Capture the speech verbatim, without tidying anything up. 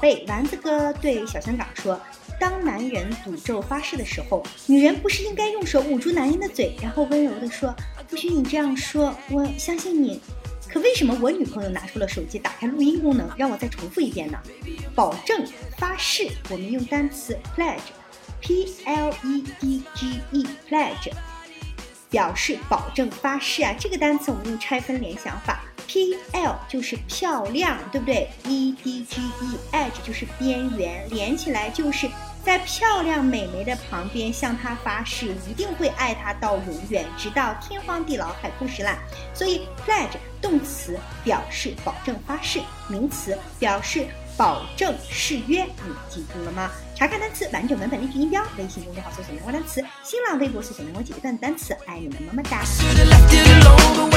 贝，丸子哥对小香港说，当男人赌咒发誓的时候，女人不是应该用手捂住男人的嘴，然后温柔地说，不许你这样说，我相信你。可为什么我女朋友拿出了手机，打开录音功能，让我再重复一遍呢？保证发誓，我们用单词 pledge P L E D G E pledge 表示保证发誓啊。这个单词我们用拆分联想法， P L 就是漂亮，对不对？ E D G E edge 就是边缘，连起来就是在漂亮美眉的旁边向她发誓，一定会爱她到永远，直到天荒地老海枯石烂。所以 pledge 动词表示保证发誓，名词表示保证誓约，你记住了吗？查看单词完整文本例句音标，微信公众号搜索“南瓜单词”，新浪微博搜索“南瓜姐姐段单词”，爱你们，么么哒。